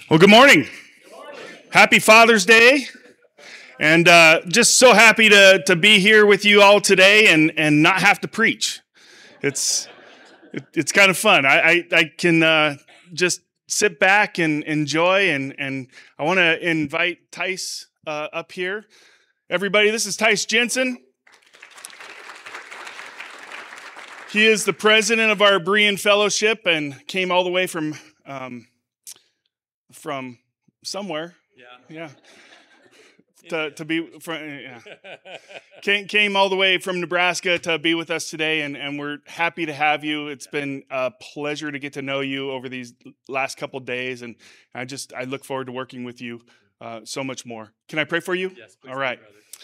Well, good morning. Happy Father's Day. And just so happy to be here with you all today and not have to preach. It's kind of fun. I can just sit back and enjoy, and I want to invite Tice up here. Everybody, this is Tice Jensen. He is the president of our Berean Fellowship and came all the way from somewhere. Yeah. To be came all the way from Nebraska to be with us today, and we're happy to have you. It's been a pleasure to get to know you over these last couple days, and I look forward to working with you so much more. Can I pray for you? Yes, please. All right.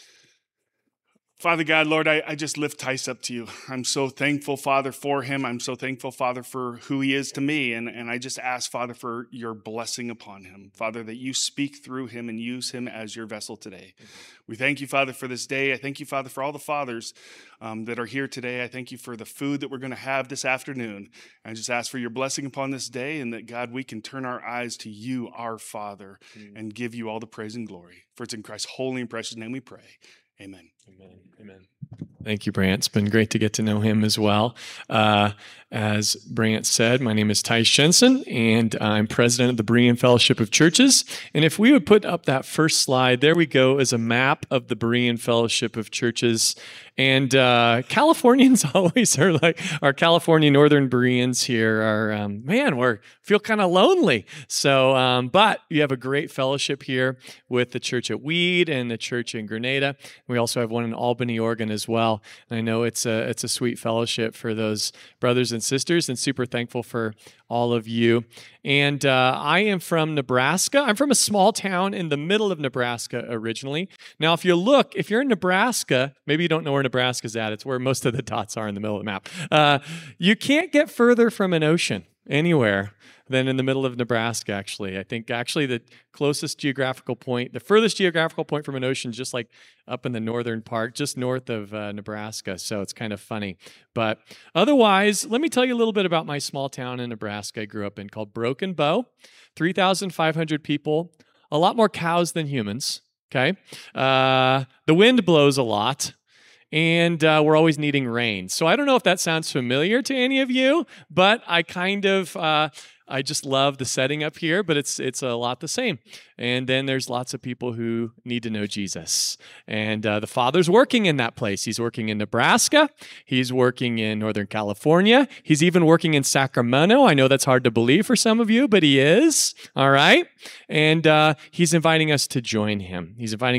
Father God, Lord, I just lift Tice up to you. I'm so thankful, Father, for him. I'm so thankful, Father, for who he is to me. And I just ask, Father, for your blessing upon him. Father, that you speak through him and use him as your vessel today. We thank you, Father, for this day. I thank you, Father, for all the fathers that are here today. I thank you for the food that we're going to have this afternoon. I just ask for your blessing upon this day, and that, God, we can turn our eyes to you, our Father, and give you all the praise and glory. For it's in Christ's holy and precious name we pray. Amen. Amen. Amen. Thank you, Brant. It's been great to get to know him as well. As Brant said, my name is Tice Jensen, and I'm president of the Berean Fellowship of Churches. And if we would put up that first slide, there we go, is a map of the Berean Fellowship of Churches. And Californians always are like, our California Northern Bereans here are, we feel kind of lonely. So, but you have a great fellowship here with the church at Weed and the church in Grenada. We also have one in Albany, Oregon as well. And I know it's a sweet fellowship for those brothers and sisters, and super thankful for all of you. And I am from Nebraska. I'm from a small town in the middle of Nebraska originally. Now, if you're in Nebraska, maybe you don't know where Nebraska's at. It's where most of the dots are in the middle of the map. You can't get further from an ocean anywhere than in the middle of Nebraska, actually. I think actually the furthest geographical point from an ocean is just like up in the northern part, just north of Nebraska. So it's kind of funny. But otherwise, let me tell you a little bit about my small town in Nebraska I grew up in called Broken Bow. 3,500 people, a lot more cows than humans, okay? The wind blows a lot. And we're always needing rain. So I don't know if that sounds familiar to any of you, but I just love the setting up here, but it's a lot the same. And then there's lots of people who need to know Jesus. And the Father's working in that place. He's working in Nebraska. He's working in Northern California. He's even working in Sacramento. I know that's hard to believe for some of you, but he is. All right? And he's inviting us to join him.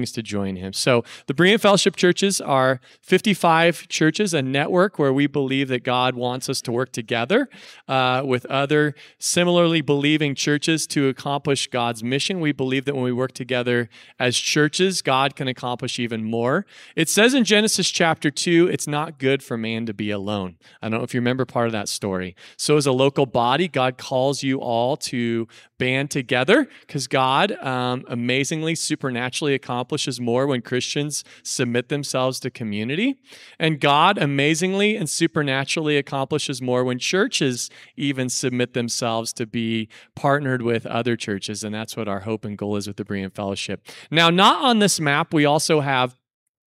So the Berean Fellowship Churches are 55 churches, a network where we believe that God wants us to work together with other similarly believing churches to accomplish God's mission. We believe that when we work together as churches, God can accomplish even more. It says in Genesis chapter 2, it's not good for man to be alone. I don't know if you remember part of that story. So as a local body, God calls you all to band together because God amazingly, supernaturally accomplishes more when Christians submit themselves to community. And God amazingly and supernaturally accomplishes more when churches even submit themselves to be partnered with other churches. And that's what our hope and goal is with the Berean Fellowship. Now, not on this map, we have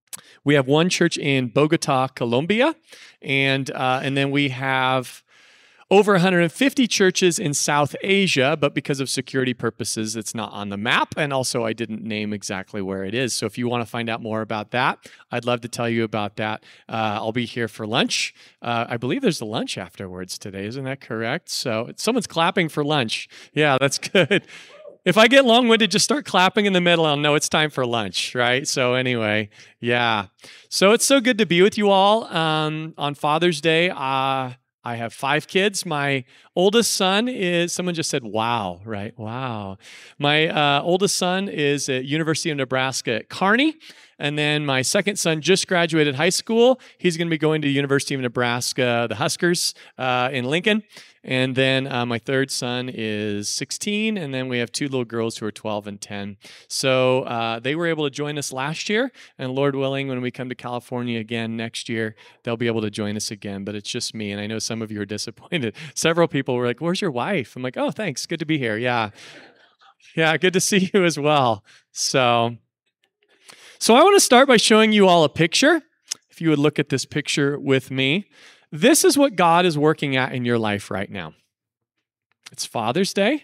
one church in Bogota, Colombia, and then we have over 150 churches in South Asia, but because of security purposes, it's not on the map. And also, I didn't name exactly where it is. So if you want to find out more about that, I'd love to tell you about that. I'll be here for lunch. I believe there's a lunch afterwards today. Isn't that correct? So someone's clapping for lunch. Yeah, that's good. If I get long-winded, just start clapping in the middle. I'll know it's time for lunch, right? So anyway, yeah. So it's so good to be with you all on Father's Day. I have 5 kids. My oldest son is, someone just said, wow, right? Wow. My oldest son is at University of Nebraska at Kearney. And then my second son just graduated high school. He's going to be going to University of Nebraska, the Huskers in Lincoln. And then my third son is 16, and then we have 2 little girls who are 12 and 10. So they were able to join us last year, and Lord willing, when we come to California again next year, they'll be able to join us again, but it's just me, and I know some of you are disappointed. Several people were like, where's your wife? I'm like, oh, thanks, good to be here, yeah. Yeah, good to see you as well. So I want to start by showing you all a picture. If you would look at this picture with me, this is what God is working at in your life right now. It's Father's Day.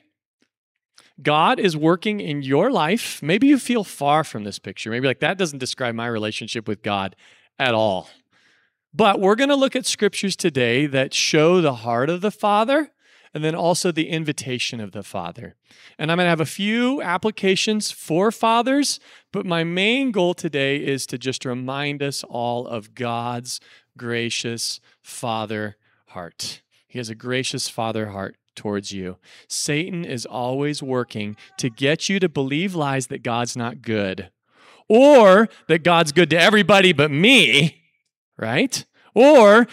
God is working in your life. Maybe you feel far from this picture. Maybe like that doesn't describe my relationship with God at all. But we're going to look at scriptures today that show the heart of the Father and then also the invitation of the Father. And I'm going to have a few applications for fathers, but my main goal today is to just remind us all of God's gracious Father heart. He has a gracious Father heart towards you. Satan is always working to get you to believe lies that God's not good, or that God's good to everybody but me, right? Or,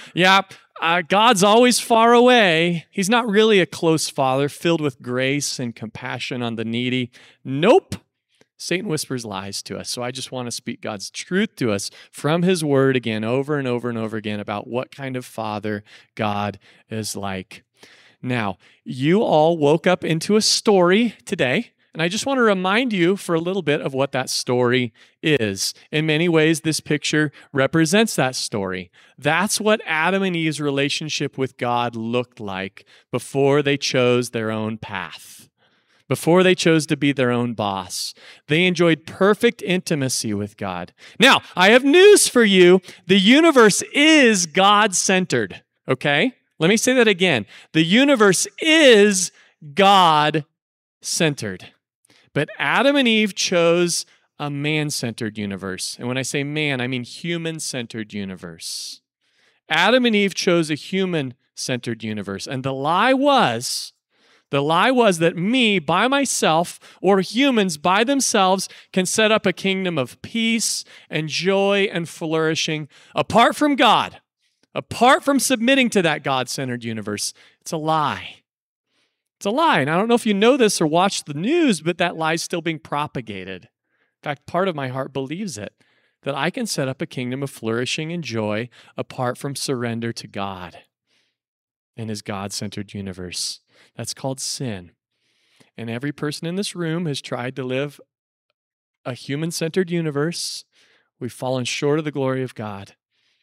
God's always far away. He's not really a close Father filled with grace and compassion on the needy. Nope. Satan whispers lies to us. So I just want to speak God's truth to us from his word again, over and over and over again, about what kind of Father God is like. Now, you all woke up into a story today, and I just want to remind you for a little bit of what that story is. In many ways, this picture represents that story. That's what Adam and Eve's relationship with God looked like before they chose their own path, before they chose to be their own boss. They enjoyed perfect intimacy with God. Now, I have news for you. The universe is God-centered, okay? Let me say that again. The universe is God-centered. But Adam and Eve chose a man-centered universe. And when I say man, I mean human-centered universe. Adam and Eve chose a human-centered universe. And the lie was that me by myself or humans by themselves can set up a kingdom of peace and joy and flourishing apart from God. Apart from submitting to that God-centered universe. It's a lie. It's a lie. And I don't know if you know this or watch the news, but that lie is still being propagated. In fact, part of my heart believes it, that I can set up a kingdom of flourishing and joy apart from surrender to God in his God-centered universe. That's called sin. And every person in this room has tried to live a human-centered universe. We've fallen short of the glory of God.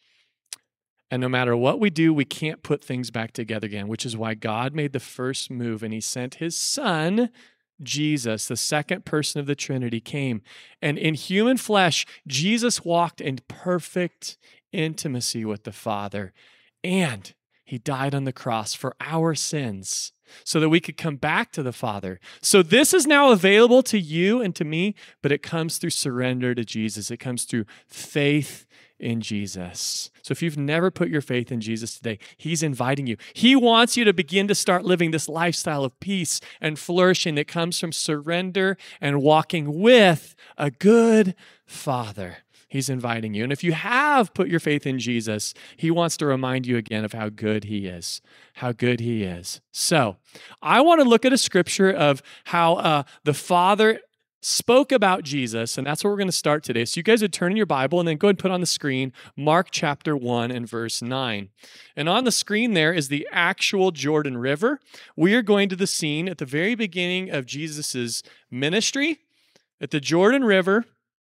And no matter what we do, we can't put things back together again, which is why God made the first move and he sent his son, Jesus, the second person of the Trinity, came. And in human flesh, Jesus walked in perfect intimacy with the Father. And he died on the cross for our sins so that we could come back to the Father. So this is now available to you and to me, but it comes through surrender to Jesus. It comes through faith in Jesus. So if you've never put your faith in Jesus today, he's inviting you. He wants you to begin to start living this lifestyle of peace and flourishing that comes from surrender and walking with a good Father. He's inviting you. And if you have put your faith in Jesus, he wants to remind you again of how good he is. How good he is. So I want to look at a scripture of how the Father spoke about Jesus, and that's where we're going to start today. So you guys would turn in your Bible and then go ahead and put on the screen Mark chapter 1 and verse 9. And on the screen there is the actual Jordan River. We are going to the scene at the very beginning of Jesus' ministry at the Jordan River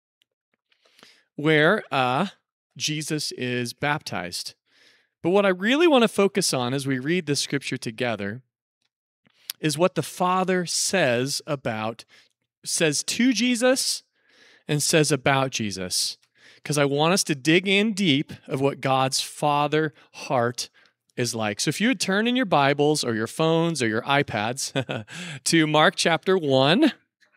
where Jesus is baptized. But what I really want to focus on as we read this scripture together is what the Father says to Jesus and says about Jesus, because I want us to dig in deep of what God's Father heart is like. So if you would turn in your Bibles or your phones or your iPads to Mark chapter 1,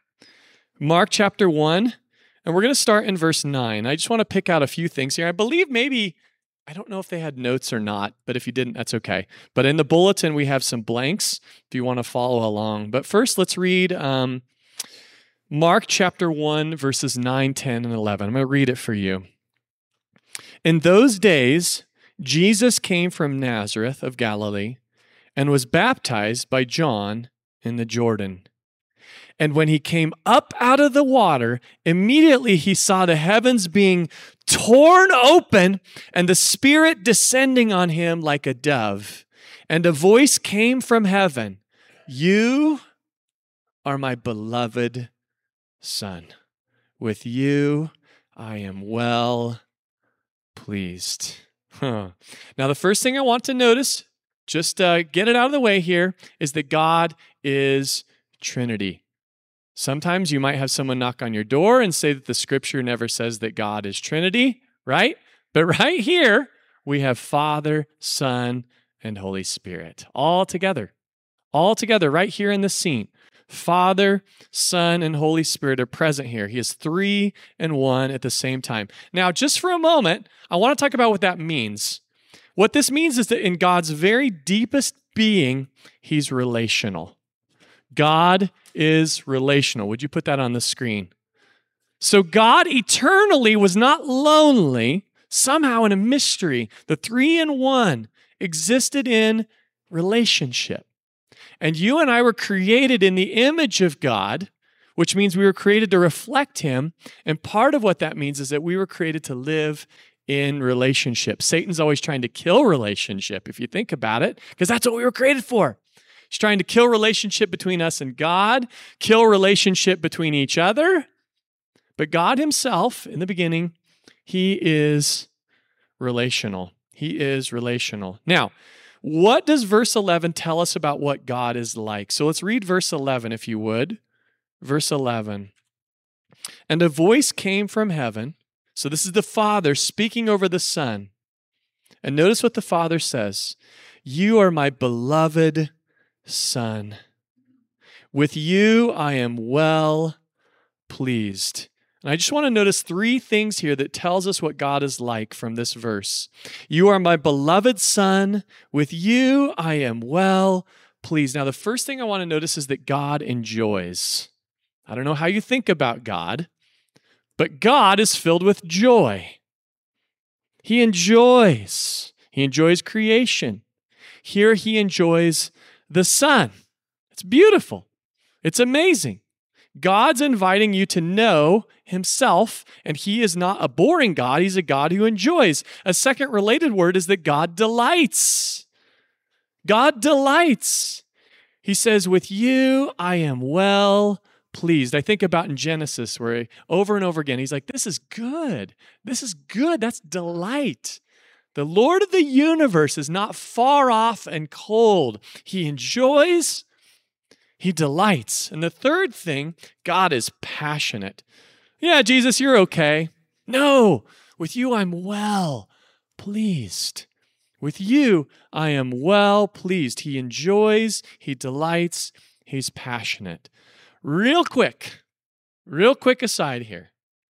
and we're going to start in verse 9. I just want to pick out a few things here. I believe I don't know if they had notes or not, but if you didn't, that's okay. But in the bulletin, we have some blanks if you want to follow along. But first, let's read Mark chapter 1, verses 9, 10, and 11. I'm going to read it for you. In those days, Jesus came from Nazareth of Galilee and was baptized by John in the Jordan. And when he came up out of the water, immediately he saw the heavens being torn open and the Spirit descending on him like a dove. And a voice came from heaven, "You are my beloved Son. With you I am well pleased. Now, the first thing I want to notice, just get it out of the way here, is that God is Trinity. Sometimes you might have someone knock on your door and say that the scripture never says that God is Trinity, right? But right here, we have Father, Son, and Holy Spirit all together right here in the scene. Father, Son, and Holy Spirit are present here. He is 3 and 1 at the same time. Now, just for a moment, I want to talk about what that means. What this means is that in God's very deepest being, he's relational. God is relational. Would you put that on the screen? So God eternally was not lonely. Somehow in a mystery, the 3 and 1 existed in relationship. And you and I were created in the image of God, which means we were created to reflect him. And part of what that means is that we were created to live in relationship. Satan's always trying to kill relationship, if you think about it, because that's what we were created for. He's trying to kill relationship between us and God, kill relationship between each other. But God himself, in the beginning, he is relational. He is relational. Now, what does verse 11 tell us about what God is like? So let's read verse 11, if you would. Verse 11. And a voice came from heaven. So this is the Father speaking over the Son. And notice what the Father says. You are my beloved Son. With you I am well pleased. And I just want to notice 3 things here that tells us what God is like from this verse. You are my beloved Son. With you I am well pleased. Now, the first thing I want to notice is that God enjoys. I don't know how you think about God, but God is filled with joy. He enjoys. He enjoys creation. Here he enjoys the Son. It's beautiful. It's amazing. God's inviting you to know himself, and he is not a boring God. He's a God who enjoys. A second related word is that God delights. God delights. He says, with you I am well pleased. I think about in Genesis where over and over again, he's like, this is good. This is good. That's delight. The Lord of the universe is not far off and cold. He enjoys. He delights. And the third thing, God is passionate. Yeah, Jesus, you're okay. No, with you I'm well pleased. With you I am well pleased. He enjoys, he delights, he's passionate. Real quick aside here.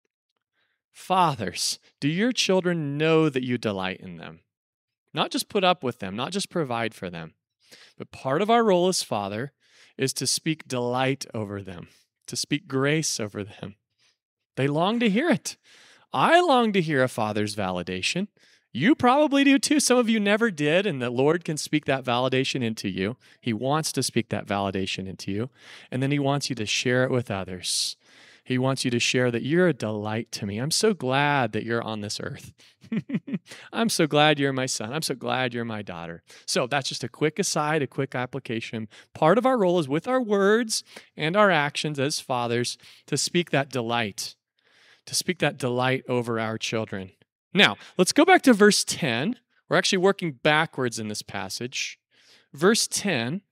Fathers, do your children know that you delight in them? Not just put up with them, not just provide for them, but part of our role as father is to speak delight over them, to speak grace over them. They long to hear it. I long to hear a father's validation. You probably do too. Some of you never did, and the Lord can speak that validation into you. He wants to speak that validation into you, and then he wants you to share it with others. He wants you to share that you're a delight to me. I'm so glad that you're on this earth. I'm so glad you're my son. I'm so glad you're my daughter. So that's just a quick aside, a quick application. Part of our role is with our words and our actions as fathers to speak that delight over our children. Now, let's go back to verse 10. We're actually working backwards in this passage. Verse 10,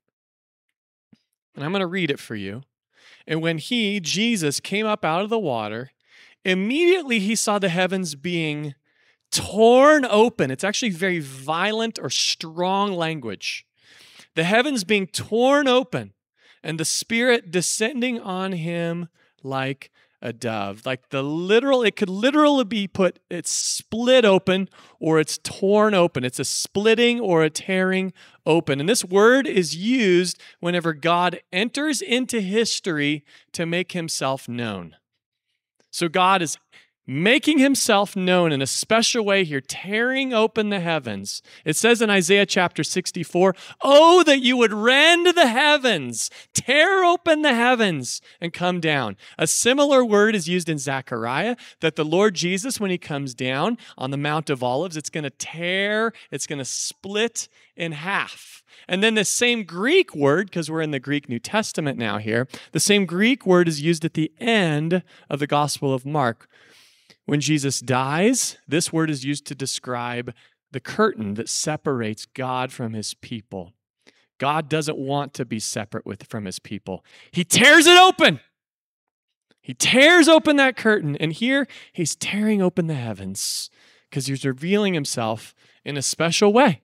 and I'm going to read it for you. And when he, Jesus, came up out of the water, immediately he saw the heavens being torn open. It's actually very violent or strong language. The heavens being torn open and the Spirit descending on him like a dove. Like it could literally be put, it's split open or it's torn open. It's a splitting or a tearing open. And this word is used whenever God enters into history to make himself known. So God is making himself known in a special way here, tearing open the heavens. It says in Isaiah chapter 64, "Oh, that you would rend the heavens, tear open the heavens, and come down." A similar word is used in Zechariah, that the Lord Jesus, when he comes down on the Mount of Olives, it's going to split in half. And then the same Greek word, because we're in the Greek New Testament now here, the same Greek word is used at the end of the Gospel of Mark. When Jesus dies, this word is used to describe the curtain that separates God from his people. God doesn't want to be separate from his people. He tears it open. He tears open that curtain. And here he's tearing open the heavens because he's revealing himself in a special way.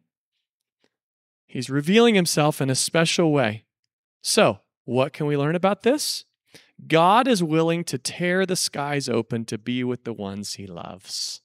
He's revealing himself in a special way. So, what can we learn about this? God is willing to tear the skies open to be with the ones he loves.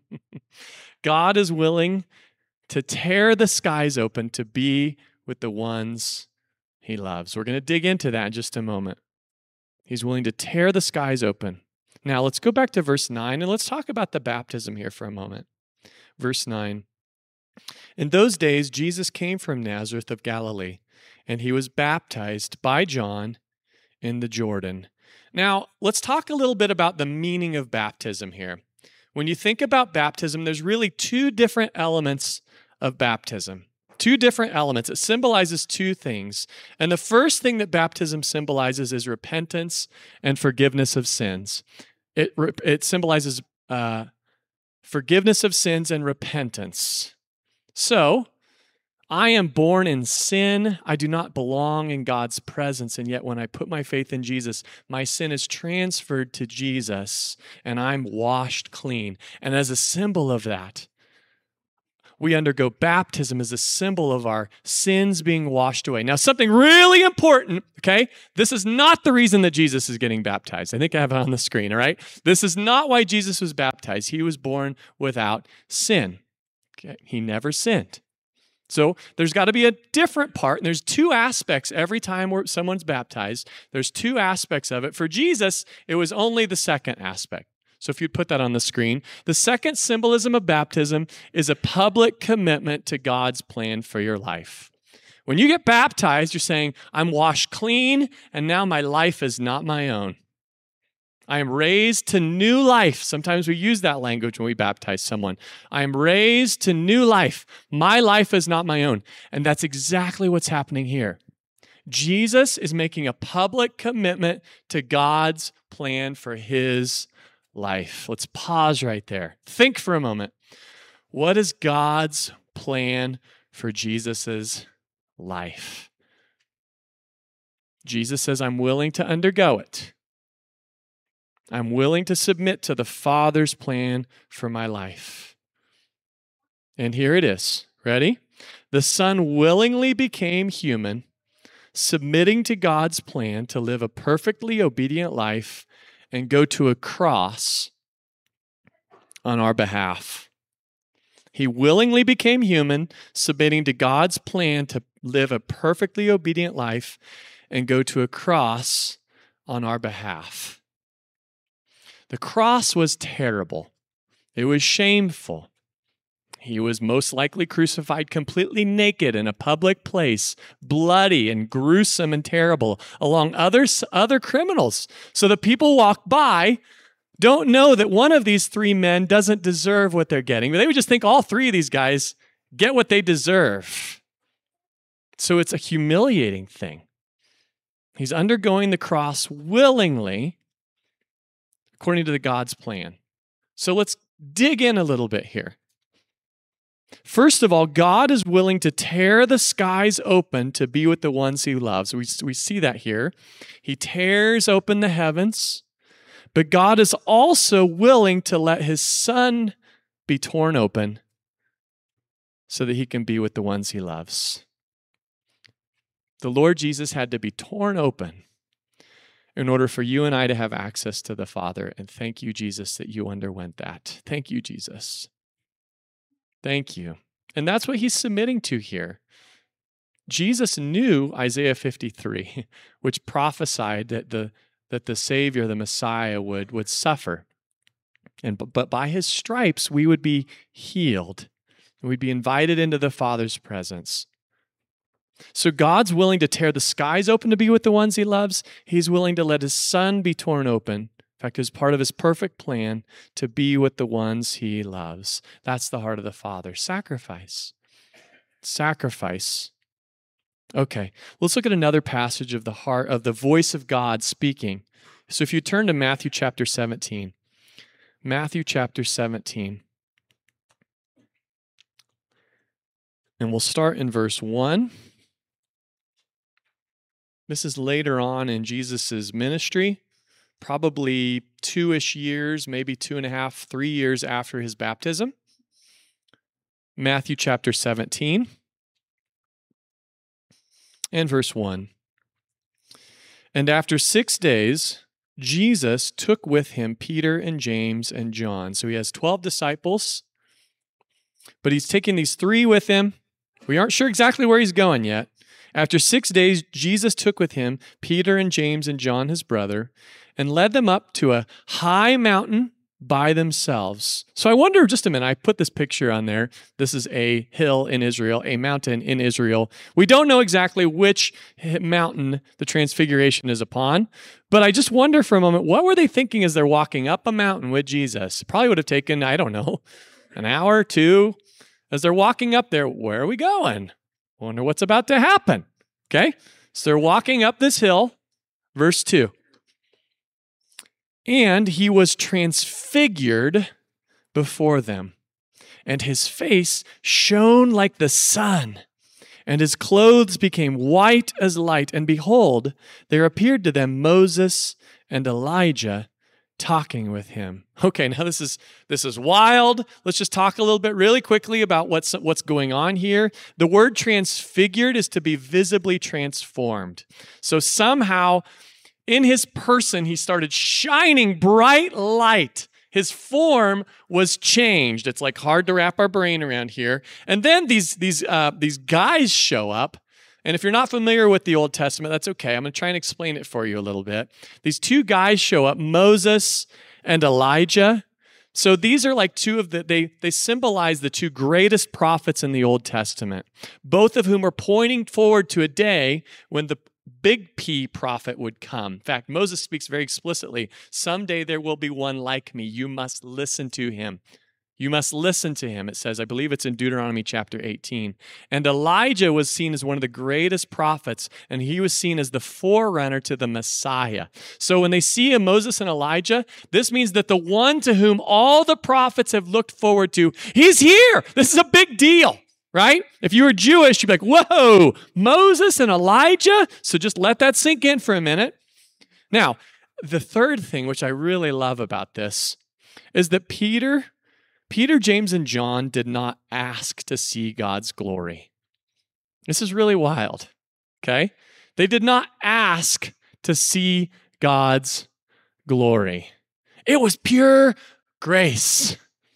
God is willing to tear the skies open to be with the ones he loves. We're going to dig into that in just a moment. He's willing to tear the skies open. Now, let's go back to verse 9 and let's talk about the baptism here for a moment. Verse 9. In those days, Jesus came from Nazareth of Galilee, and he was baptized by John in the Jordan. Now, let's talk a little bit about the meaning of baptism here. When you think about baptism, there's really two different elements of baptism. Two different elements. It symbolizes two things. And the first thing that baptism symbolizes is repentance and forgiveness of sins. It symbolizes forgiveness of sins and repentance. So, I am born in sin. I do not belong in God's presence. And yet when I put my faith in Jesus, my sin is transferred to Jesus and I'm washed clean. And as a symbol of that, we undergo baptism as a symbol of our sins being washed away. Now, something really important, okay? This is not the reason that Jesus is getting baptized. I think I have it on the screen, all right? This is not why Jesus was baptized. He was born without sin. Okay? He never sinned. So there's got to be a different part. And there's two aspects every time someone's baptized. There's two aspects of it. For Jesus, it was only the second aspect. So if you'd put that on the screen, the second symbolism of baptism is a public commitment to God's plan for your life. When you get baptized, you're saying, I'm washed clean, and now my life is not my own. I am raised to new life. Sometimes we use that language when we baptize someone. I am raised to new life. My life is not my own. And that's exactly what's happening here. Jesus is making a public commitment to God's plan for his life. Let's pause right there. Think for a moment. What is God's plan for Jesus's life? Jesus says, I'm willing to undergo it. I'm willing to submit to the Father's plan for my life. And here it is. Ready? The Son willingly became human, submitting to God's plan to live a perfectly obedient life and go to a cross on our behalf. He willingly became human, submitting to God's plan to live a perfectly obedient life and go to a cross on our behalf. The cross was terrible. It was shameful. He was most likely crucified completely naked in a public place, bloody and gruesome and terrible, along other criminals. So the people walk by don't know that one of these three men doesn't deserve what they're getting. They would just think all three of these guys get what they deserve. So it's a humiliating thing. He's undergoing the cross willingly, according to God's plan. So let's dig in a little bit here. First of all, God is willing to tear the skies open to be with the ones he loves. We see that here. He tears open the heavens, but God is also willing to let his Son be torn open so that he can be with the ones he loves. The Lord Jesus had to be torn open in order for you and I to have access to the Father. And thank you, Jesus, that you underwent that. Thank you, Jesus. Thank you. And that's what he's submitting to here. Jesus knew Isaiah 53, which prophesied that the Savior, the Messiah, would suffer. But by his stripes, we would be healed. And we'd be invited into the Father's presence. So God's willing to tear the skies open to be with the ones he loves. He's willing to let his Son be torn open. In fact, as part of his perfect plan to be with the ones he loves. That's the heart of the Father. Sacrifice. Sacrifice. Okay, let's look at another passage of the heart, of the voice of God speaking. So if you turn to Matthew chapter 17. Matthew chapter 17. And we'll start in verse 1. This is later on in Jesus' ministry, probably 2-ish years, maybe 2.5, 3 years after his baptism. Matthew chapter 17 and verse 1. And after 6 days, Jesus took with him Peter and James and John. So he has 12 disciples, but he's taking these 3 with him. We aren't sure exactly where he's going yet. After 6 days, Jesus took with him Peter and James and John, his brother, and led them up to a high mountain by themselves. So I wonder, just a minute, I put this picture on there. This is a hill in Israel, a mountain in Israel. We don't know exactly which mountain the Transfiguration is upon, but I just wonder for a moment, what were they thinking as they're walking up a mountain with Jesus? Probably would have taken, I don't know, an hour or 2. As they're walking up there, where are we going? Wonder what's about to happen. Okay, so they're walking up this hill, verse 2. And he was transfigured before them, and his face shone like the sun, and his clothes became white as light. And behold, there appeared to them Moses and Elijah talking with him. Okay, now this is wild. Let's just talk a little bit really quickly about what's going on here. The word transfigured is to be visibly transformed. So somehow in his person, he started shining bright light. His form was changed. It's like hard to wrap our brain around here. And then these guys show up. And if you're not familiar with the Old Testament, that's okay. I'm going to try and explain it for you a little bit. These 2 guys show up, Moses and Elijah. So these are like they symbolize the 2 greatest prophets in the Old Testament, both of whom are pointing forward to a day when the big P prophet would come. In fact, Moses speaks very explicitly, someday there will be one like me. You must listen to him. You must listen to him, it says. I believe it's in Deuteronomy chapter 18. And Elijah was seen as one of the greatest prophets, and he was seen as the forerunner to the Messiah. So when they see a Moses and Elijah, this means that the one to whom all the prophets have looked forward to, he's here. This is a big deal, right? If you were Jewish, you'd be like, whoa, Moses and Elijah? So just let that sink in for a minute. Now, the third thing, which I really love about this, is that Peter, James, and John did not ask to see God's glory. This is really wild, okay? They did not ask to see God's glory. It was pure grace.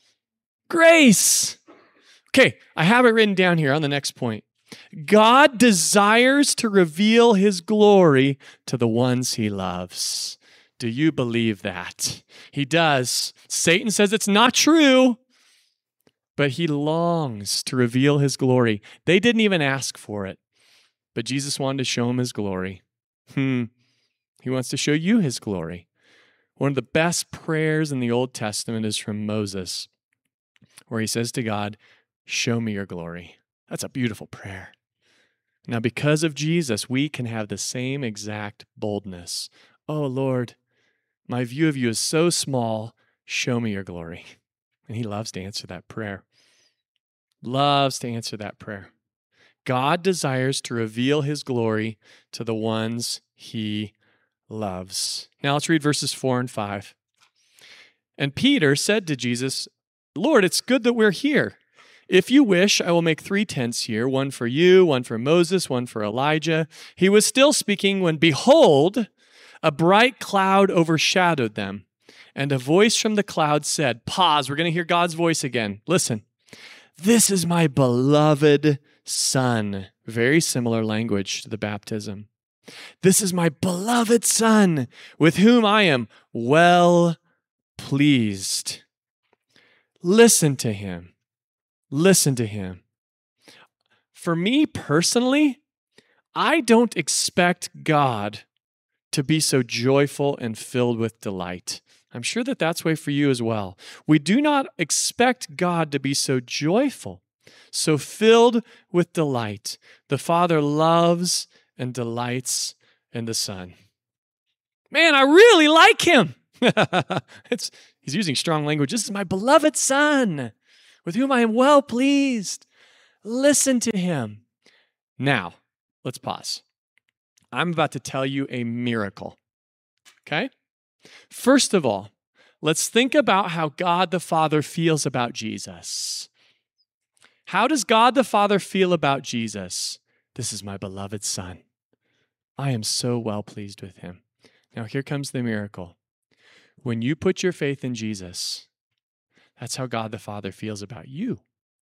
Grace. Okay, I have it written down here on the next point. God desires to reveal his glory to the ones he loves. Do you believe that? He does. Satan says it's not true. But he longs to reveal his glory. They didn't even ask for it, but Jesus wanted to show him his glory. He wants to show you his glory. One of the best prayers in the Old Testament is from Moses, where he says to God, show me your glory. That's a beautiful prayer. Now, because of Jesus, we can have the same exact boldness. Oh, Lord, my view of you is so small. Show me your glory. And he loves to answer that prayer. Loves to answer that prayer. God desires to reveal his glory to the ones he loves. Now let's read verses 4 and 5. And Peter said to Jesus, Lord, it's good that we're here. If you wish, I will make 3 tents here, one for you, one for Moses, one for Elijah. He was still speaking when, behold, a bright cloud overshadowed them. And a voice from the cloud said, pause, we're going to hear God's voice again. Listen, this is my beloved Son. Very similar language to the baptism. This is my beloved Son, with whom I am well pleased. Listen to him. Listen to him. For me personally, I don't expect God to be so joyful and filled with delight. I'm sure that that's the way for you as well. We do not expect God to be so joyful, so filled with delight. The Father loves and delights in the Son. Man, I really like him. He's using strong language. This is my beloved Son, with whom I am well pleased. Listen to him. Now, let's pause. I'm about to tell you a miracle, okay? First of all, let's think about how God the Father feels about Jesus. How does God the Father feel about Jesus? This is my beloved Son. I am so well pleased with him. Now, here comes the miracle. When you put your faith in Jesus, that's how God the Father feels about you.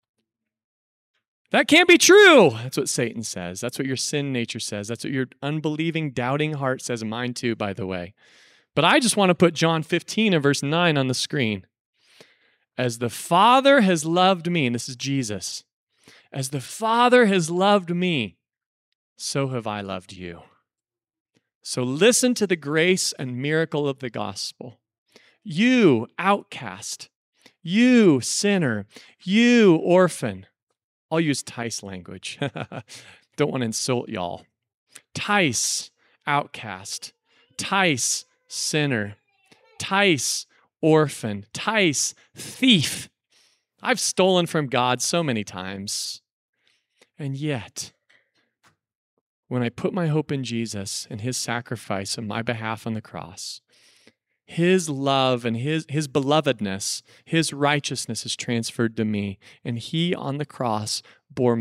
That can't be true. That's what Satan says. That's what your sin nature says. That's what your unbelieving, doubting heart says. Mine too, by the way. But I just want to put John 15 and verse 9 on the screen. As the Father has loved me, and this is Jesus, as the Father has loved me, so have I loved you. So listen to the grace and miracle of the gospel. You, outcast, you, sinner, you, orphan. I'll use Tice language. Don't want to insult y'all. Tice, outcast. Tice, sinner. Tice, orphan. Tice, thief. I've stolen from God so many times. And yet, when I put my hope in Jesus and his sacrifice on my behalf on the cross, his love and his belovedness, his righteousness is transferred to me. And he on the cross bore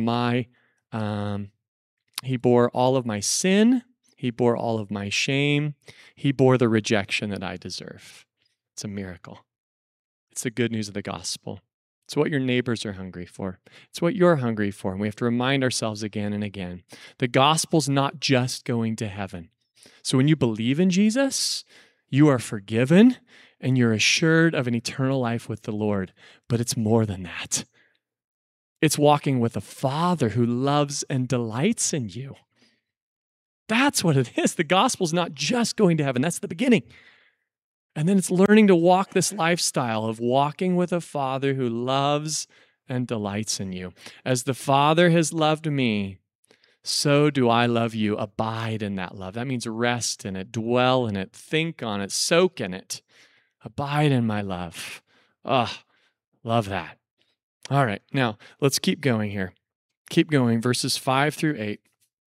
he bore all of my sin. He bore all of my shame. He bore the rejection that I deserve. It's a miracle. It's the good news of the gospel. It's what your neighbors are hungry for. It's what you're hungry for. And we have to remind ourselves again and again. The gospel's not just going to heaven. So when you believe in Jesus, you are forgiven and you're assured of an eternal life with the Lord. But it's more than that. It's walking with a Father who loves and delights in you. That's what it is. The gospel's not just going to heaven. That's the beginning. And then it's learning to walk this lifestyle of walking with a Father who loves and delights in you. As the Father has loved me, so do I love you. Abide in that love. That means rest in it, dwell in it, think on it, soak in it. Abide in my love. Oh, love that. All right, now let's keep going here. Keep going, verses 5 through 8.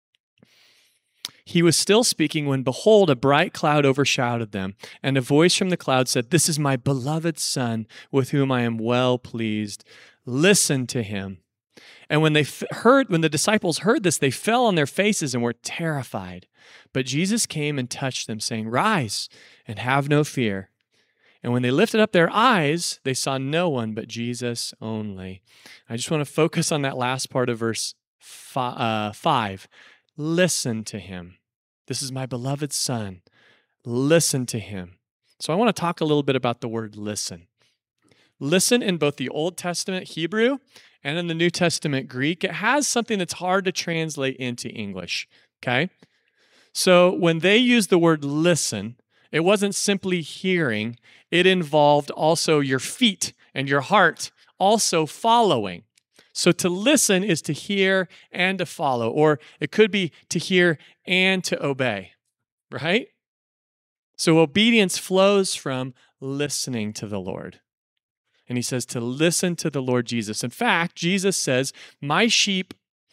He was still speaking when, behold, a bright cloud overshadowed them, and a voice from the cloud said, "This is my beloved Son, with whom I am well pleased. Listen to him." And when the disciples heard this, they fell on their faces and were terrified. But Jesus came and touched them, saying, "Rise and have no fear." And when they lifted up their eyes, they saw no one but Jesus only. I just want to focus on that last part of verse 5. Listen to him. This is my beloved Son. Listen to him. So I want to talk a little bit about the word listen. Listen in both the Old Testament Hebrew and in the New Testament Greek, it has something that's hard to translate into English, okay? So when they use the word listen, it wasn't simply hearing. It involved also your feet and your heart also following. So to listen is to hear and to follow, or it could be to hear and to obey, right? So obedience flows from listening to the Lord. And he says to listen to the Lord Jesus. In fact, Jesus says, "My sheep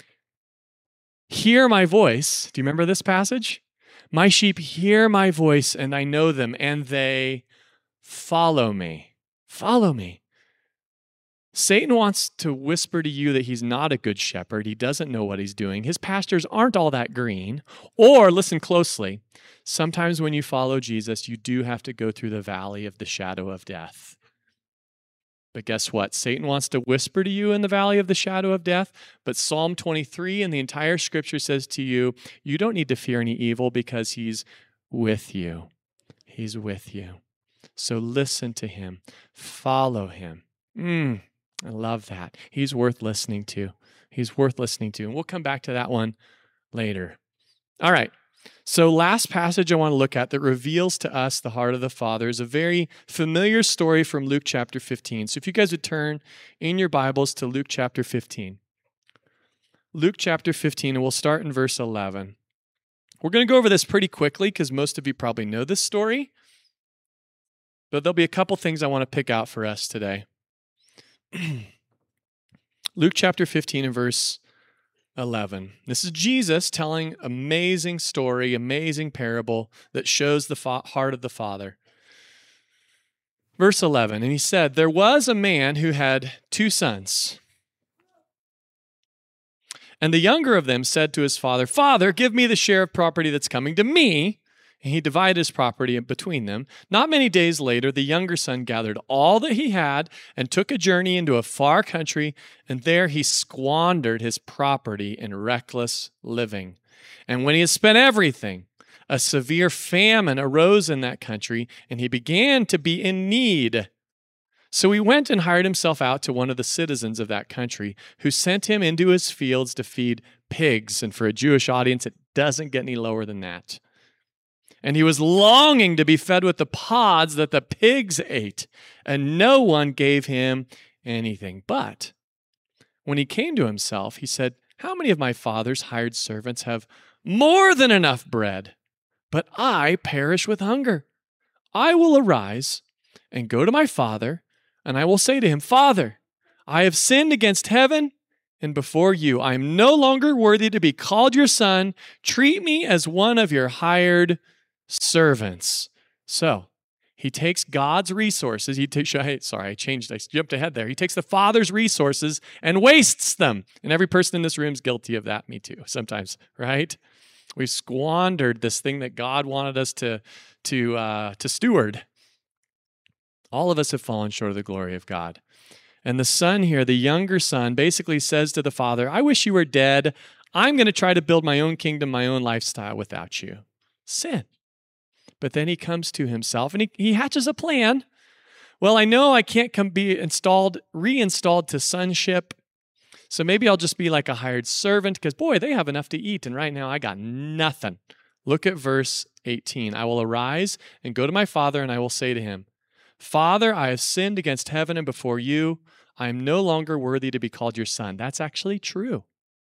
hear my voice." Do you remember this passage? "My sheep hear my voice, and I know them, and they follow me." Follow me. Satan wants to whisper to you that he's not a good shepherd. He doesn't know what he's doing. His pastures aren't all that green. Or, listen closely, sometimes when you follow Jesus, you do have to go through the valley of the shadow of death. But guess what? Satan wants to whisper to you in the valley of the shadow of death. But Psalm 23 and the entire scripture says to you, you don't need to fear any evil because he's with you. He's with you. So listen to him. Follow him. I love that. He's worth listening to. He's worth listening to. And we'll come back to that one later. All right. So last passage I want to look at that reveals to us the heart of the Father is a very familiar story from Luke chapter 15. So if you guys would turn in your Bibles to Luke chapter 15. Luke chapter 15, and we'll start in verse 11. We're going to go over this pretty quickly because most of you probably know this story. But there'll be a couple things I want to pick out for us today. Luke chapter 15 and verse 11. This is Jesus telling amazing story, amazing parable that shows the heart of the Father. Verse 11, and he said, there was a man who had 2 sons. And the younger of them said to his father, Father, give me the share of property that's coming to me. And he divided his property between them. Not many days later, the younger son gathered all that he had and took a journey into a far country, and there he squandered his property in reckless living. And when he had spent everything, a severe famine arose in that country, and he began to be in need. So he went and hired himself out to one of the citizens of that country, who sent him into his fields to feed pigs. And for a Jewish audience, it doesn't get any lower than that. And he was longing to be fed with the pods that the pigs ate, and no one gave him anything. But when he came to himself, he said, how many of my father's hired servants have more than enough bread? But I perish with hunger. I will arise and go to my father, and I will say to him, Father, I have sinned against heaven and before you. I am no longer worthy to be called your son. Treat me as one of your hired servants. So he takes God's resources. I jumped ahead there. He takes the Father's resources and wastes them. And every person in this room is guilty of that. Me too, sometimes, right? We squandered this thing that God wanted us to steward. All of us have fallen short of the glory of God. And the son here, the younger son, basically says to the father, I wish you were dead. I'm going to try to build my own kingdom, my own lifestyle without you. Sin. But then he comes to himself and he hatches a plan. Well, I know I can't be reinstalled to sonship. So maybe I'll just be like a hired servant because, boy, they have enough to eat. And right now I got nothing. Look at verse 18. I will arise and go to my father and I will say to him, Father, I have sinned against heaven and before you. I am no longer worthy to be called your son. That's actually true.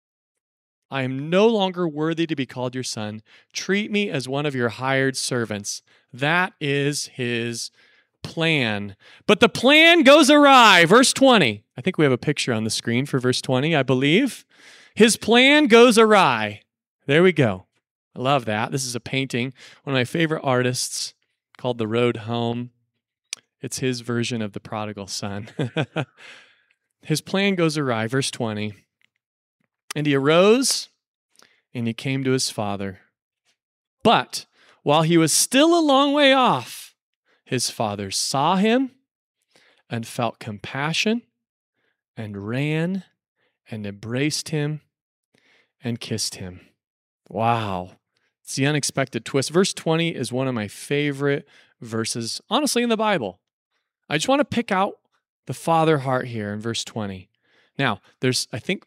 I am no longer worthy to be called your son. Treat me as one of your hired servants. That is his plan. But the plan goes awry. Verse 20. I think we have a picture on the screen for verse 20, I believe. His plan goes awry. There we go. I love that. This is a painting. One of my favorite artists called The Road Home. It's his version of the prodigal son. His plan goes awry. Verse 20. And he arose, and he came to his father. But while he was still a long way off, his father saw him and felt compassion and ran and embraced him and kissed him. Wow. It's the unexpected twist. Verse 20 is one of my favorite verses, honestly, in the Bible. I just want to pick out the father heart here in verse 20. Now, there's, I think,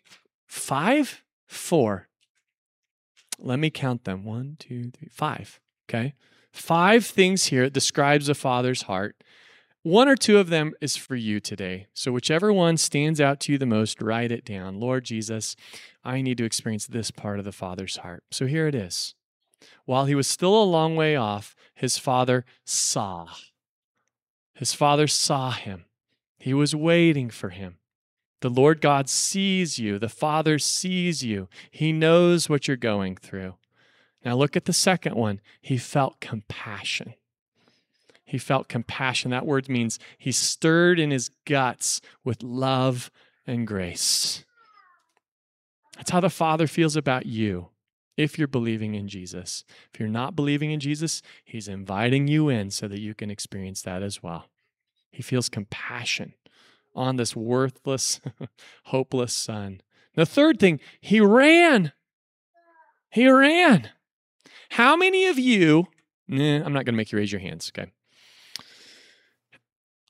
4. Let me count them. 1, 2, 3, 5. Okay? 5 things here that describes a father's heart. 1 or 2 of them is for you today. So whichever one stands out to you the most, write it down. Lord Jesus, I need to experience this part of the Father's heart. So here it is. While he was still a long way off, his father saw. His father saw him. He was waiting for him. The Lord God sees you. The Father sees you. He knows what you're going through. Now look at the second one. He felt compassion. He felt compassion. That word means he stirred in his guts with love and grace. That's how the Father feels about you if you're believing in Jesus. If you're not believing in Jesus, he's inviting you in so that you can experience that as well. He feels compassion on this worthless, hopeless son. The third thing, he ran. He ran. How many of you, I'm not going to make you raise your hands, okay?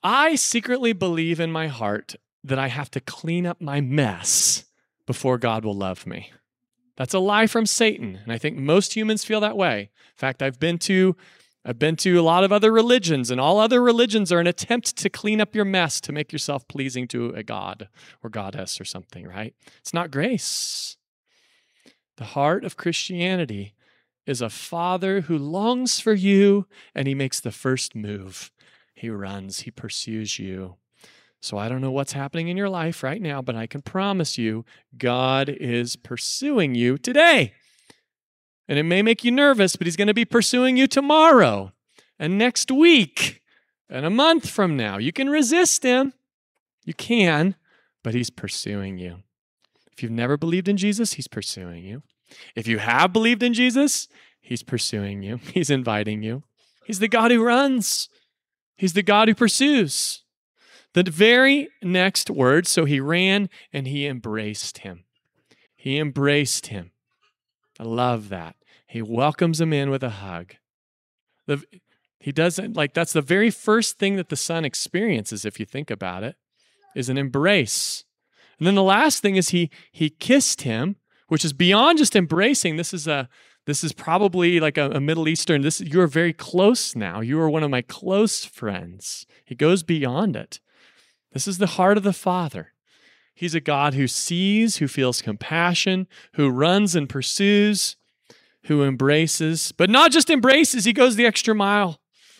I secretly believe in my heart that I have to clean up my mess before God will love me. That's a lie from Satan, and I think most humans feel that way. In fact, I've been to a lot of other religions, and all other religions are an attempt to clean up your mess to make yourself pleasing to a god or goddess or something, right? It's not grace. The heart of Christianity is a father who longs for you, and he makes the first move. He runs, he pursues you. So I don't know what's happening in your life right now, but I can promise you, God is pursuing you today. And it may make you nervous, but he's going to be pursuing you tomorrow and next week and a month from now. You can resist him. You can, but he's pursuing you. If you've never believed in Jesus, he's pursuing you. If you have believed in Jesus, he's pursuing you. He's inviting you. He's the God who runs. He's the God who pursues. The very next word, so he ran and he embraced him. He embraced him. I love that. He welcomes him in with a hug. He doesn't, that's the very first thing that the Son experiences, if you think about it, is an embrace. And then the last thing is he kissed him, which is beyond just embracing. This is probably like a Middle Eastern, you are very close now. You are one of my close friends. He goes beyond it. This is the heart of the Father. He's a God who sees, who feels compassion, who runs and pursues, who embraces, but not just embraces, he goes the extra mile.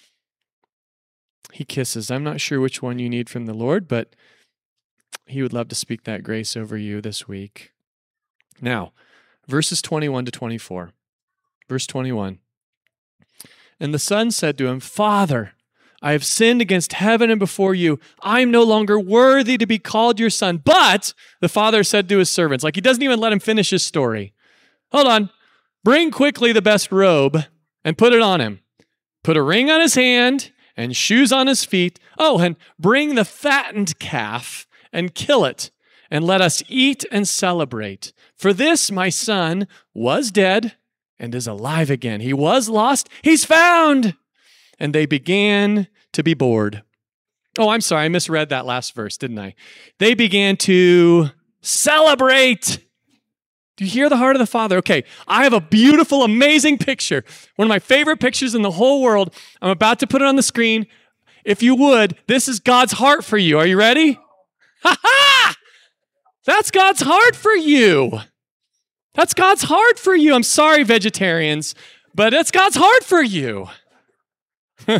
He kisses. I'm not sure which one you need from the Lord, but he would love to speak that grace over you this week. Now, verses 21 to 24. Verse 21. And the Son said to him, Father, I have sinned against heaven and before you. I am no longer worthy to be called your son. But the father said to his servants, he doesn't even let him finish his story. Hold on. Bring quickly the best robe and put it on him. Put a ring on his hand and shoes on his feet. Oh, and bring the fattened calf and kill it, and let us eat and celebrate. For this my son was dead and is alive again. He was lost. He's found. And they began to be bored. Oh, I'm sorry. I misread that last verse, didn't I? They began to celebrate. Do you hear the heart of the Father? Okay, I have a beautiful, amazing picture. One of my favorite pictures in the whole world. I'm about to put it on the screen. If you would, this is God's heart for you. Are you ready? Ha-ha! That's God's heart for you. That's God's heart for you. I'm sorry, vegetarians, but it's God's heart for you. How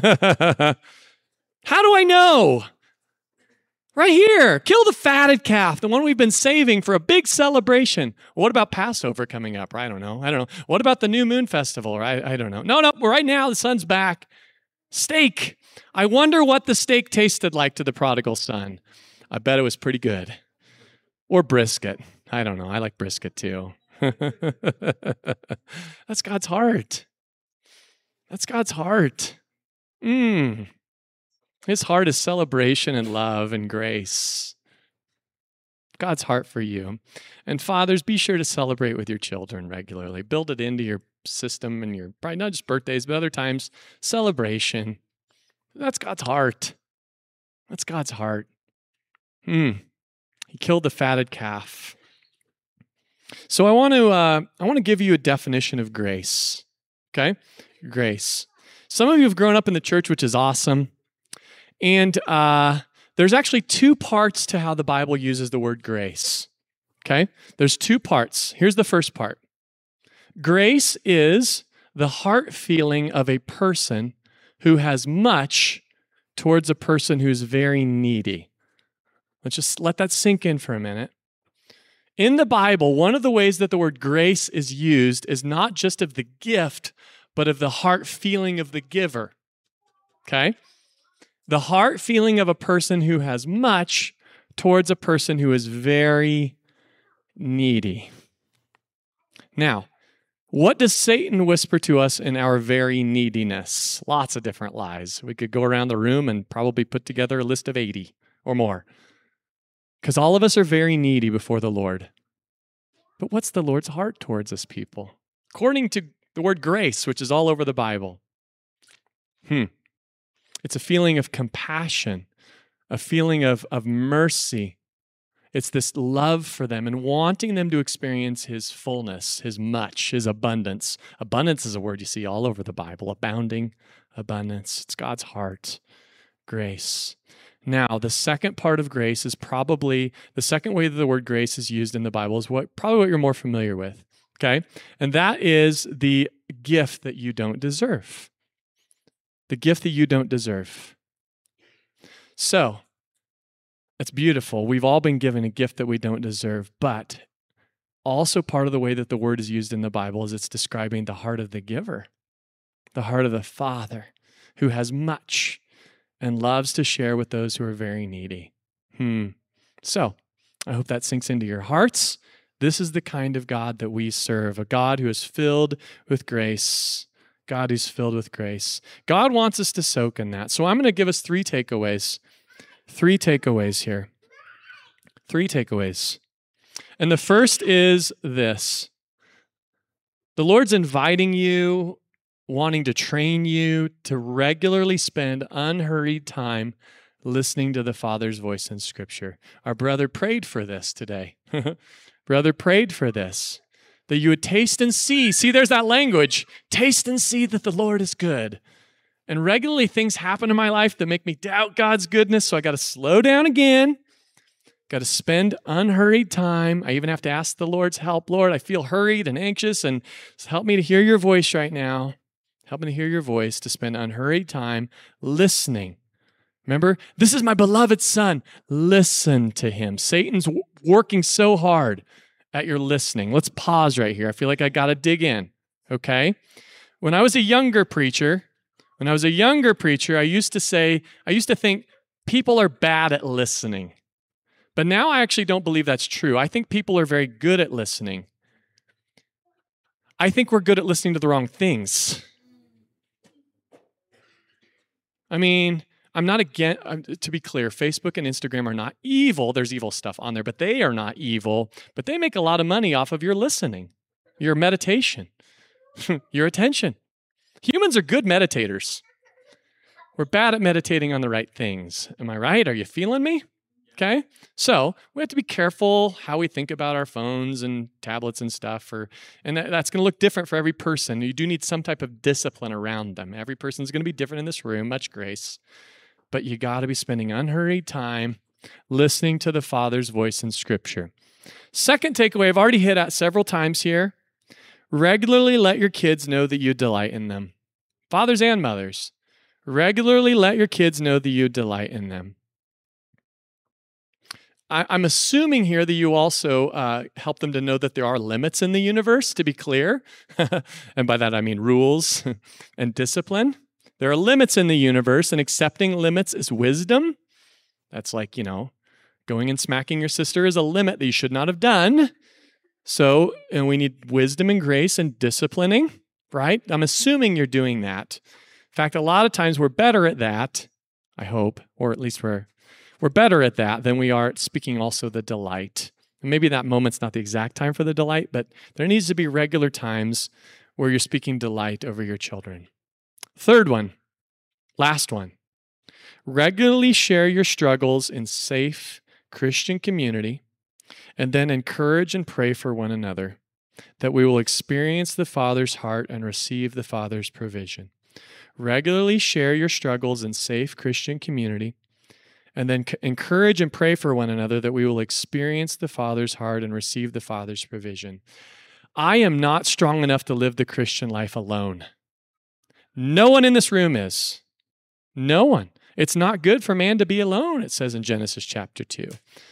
do I know? Right here. Kill the fatted calf, the one we've been saving for a big celebration. What about Passover coming up? I don't know. What about the New Moon Festival? I don't know. No. Right now, the son's back. Steak. I wonder what the steak tasted like to the prodigal son. I bet it was pretty good. Or brisket. I don't know. I like brisket too. That's God's heart. That's God's heart. His heart is celebration and love and grace. God's heart for you. And fathers, be sure to celebrate with your children regularly. Build it into your system and your, probably not just birthdays, but other times, celebration. That's God's heart. That's God's heart. He killed the fatted calf. So I want to give you a definition of grace. Okay? Grace. Some of you have grown up in the church, which is awesome. And there's actually two parts to how the Bible uses the word grace. Okay? There's two parts. Here's the first part. Grace is the heart feeling of a person who has much towards a person who's very needy. Let's just let that sink in for a minute. In the Bible, one of the ways that the word grace is used is not just of the gift, but of the heart feeling of the giver. Okay? The heart feeling of a person who has much towards a person who is very needy. Now, what does Satan whisper to us in our very neediness? Lots of different lies. We could go around the room and probably put together a list of 80 or more. Because all of us are very needy before the Lord. But what's the Lord's heart towards us people? According to the word grace, which is all over the Bible. It's a feeling of compassion a feeling of mercy. It's this love for them and wanting them to experience his fullness, his much, his abundance. Abundance is a word you see all over the Bible. Abounding, abundance. It's God's heart. Grace. Now, the second part of grace is probably, the second way that the word grace is used in the Bible is probably what you're more familiar with, okay? And that is the gift that you don't deserve. The gift that you don't deserve. So, it's beautiful. We've all been given a gift that we don't deserve, but also part of the way that the word is used in the Bible is it's describing the heart of the giver, the heart of the Father who has much and loves to share with those who are very needy. So, I hope that sinks into your hearts. This is the kind of God that we serve, a God who is filled with grace. God who's filled with grace. God wants us to soak in that. So I'm going to give us 3 takeaways. 3 takeaways here. 3 takeaways. And the first is this. The Lord's inviting you, wanting to train you to regularly spend unhurried time listening to the Father's voice in Scripture. Our brother prayed for this today. Brother prayed for this. That you would taste and see. See, there's that language. Taste and see that the Lord is good. And regularly things happen in my life that make me doubt God's goodness, so I got to slow down again. Got to spend unhurried time. I even have to ask the Lord's help. Lord, I feel hurried and anxious, and help me to hear your voice right now. Help me to hear your voice, to spend unhurried time listening. Remember, this is my beloved Son. Listen to him. Satan's working so hard at your listening. Let's pause right here. I feel like I got to dig in, okay? When I was a younger preacher, I used to think people are bad at listening. But now I actually don't believe that's true. I think people are very good at listening. I think we're good at listening to the wrong things. I mean, I'm not against, to be clear, Facebook and Instagram are not evil. There's evil stuff on there, but they are not evil. But they make a lot of money off of your listening, your meditation, your attention. Humans are good meditators. We're bad at meditating on the right things. Am I right? Are you feeling me? Okay. So we have to be careful how we think about our phones and tablets and stuff. And that's going to look different for every person. You do need some type of discipline around them. Every person's going to be different in this room. Much grace. But you got to be spending unhurried time listening to the Father's voice in Scripture. Second takeaway, I've already hit at several times here. Regularly let your kids know that you delight in them. Fathers and mothers, regularly let your kids know that you delight in them. I'm assuming here that you also help them to know that there are limits in the universe, to be clear. And by that I mean rules and discipline. There are limits in the universe, and accepting limits is wisdom. That's like, going and smacking your sister is a limit that you should not have done. So, and we need wisdom and grace and disciplining, right? I'm assuming you're doing that. In fact, a lot of times we're better at that, I hope, or at least we're better at that than we are at speaking also the delight. And maybe that moment's not the exact time for the delight, but there needs to be regular times where you're speaking delight over your children. Third one, last one. Regularly share your struggles in safe Christian community, and then encourage and pray for one another, that we will experience the Father's heart and receive the Father's provision. Regularly share your struggles in safe Christian community, and then encourage and pray for one another, that we will experience the Father's heart and receive the Father's provision. I am not strong enough to live the Christian life alone. No one in this room is. No one. It's not good for man to be alone, it says in Genesis chapter 2.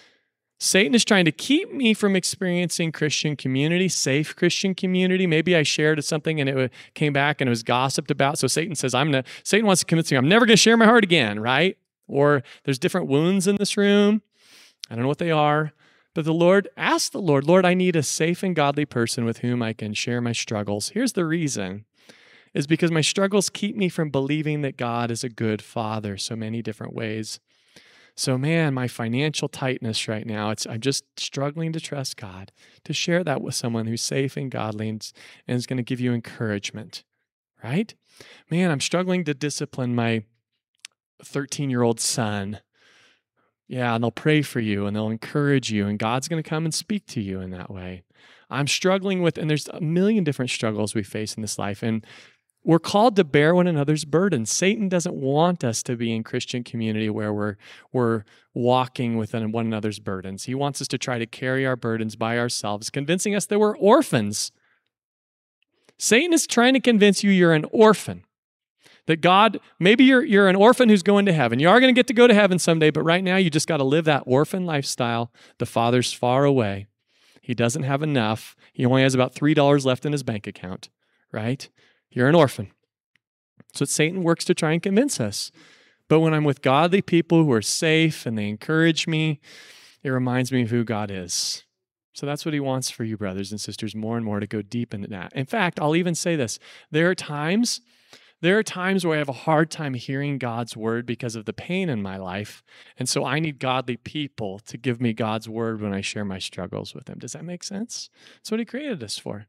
Satan is trying to keep me from experiencing Christian community, safe Christian community. Maybe I shared something and it came back and it was gossiped about. So Satan says, Satan wants to convince me I'm never going to share my heart again, right? Or there's different wounds in this room. I don't know what they are. But the Lord, ask the Lord, I need a safe and godly person with whom I can share my struggles. Here's the reason, is because my struggles keep me from believing that God is a good Father so many different ways. So man, my financial tightness right now, I'm just struggling to trust God, to share that with someone who's safe and godly and is going to give you encouragement, right? Man, I'm struggling to discipline my 13-year-old son. Yeah, and they'll pray for you and they'll encourage you, and God's going to come and speak to you in that way. I'm struggling with, and there's a million different struggles we face in this life, and we're called to bear one another's burdens. Satan doesn't want us to be in Christian community where we're walking within one another's burdens. He wants us to try to carry our burdens by ourselves, convincing us that we're orphans. Satan is trying to convince you you're an orphan. That God, maybe you're an orphan who's going to heaven. You are going to get to go to heaven someday, but right now you just got to live that orphan lifestyle. The Father's far away. He doesn't have enough. He only has about $3 left in his bank account, right? You're an orphan. So Satan works to try and convince us. But when I'm with godly people who are safe and they encourage me, it reminds me of who God is. So that's what he wants for you, brothers and sisters, more and more to go deep into that. In fact, I'll even say this. There are times where I have a hard time hearing God's word because of the pain in my life. And so I need godly people to give me God's word when I share my struggles with him. Does that make sense? That's what he created us for.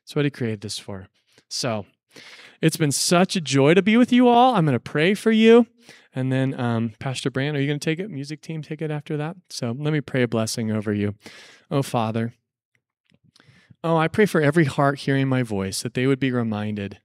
So it's been such a joy to be with you all. I'm going to pray for you. And then Pastor Brand, are you going to take it? Music team, take it after that? So let me pray a blessing over you. Oh, Father. Oh, I pray for every heart hearing my voice that they would be reminded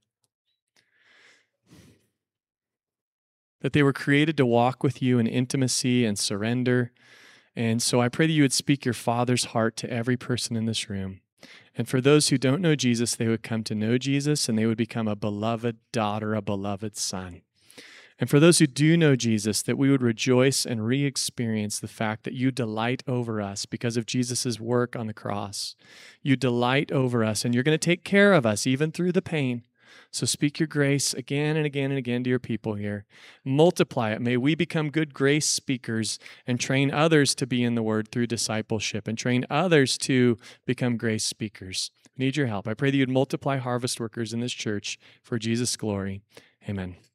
that they were created to walk with you in intimacy and surrender. And so I pray that you would speak your Father's heart to every person in this room. And for those who don't know Jesus, they would come to know Jesus and they would become a beloved daughter, a beloved son. And for those who do know Jesus, that we would rejoice and re-experience the fact that you delight over us because of Jesus' work on the cross. You delight over us and you're going to take care of us even through the pain. So speak your grace again and again and again to your people here. Multiply it. May we become good grace speakers and train others to be in the word through discipleship and train others to become grace speakers. We need your help. I pray that you'd multiply harvest workers in this church for Jesus' glory. Amen.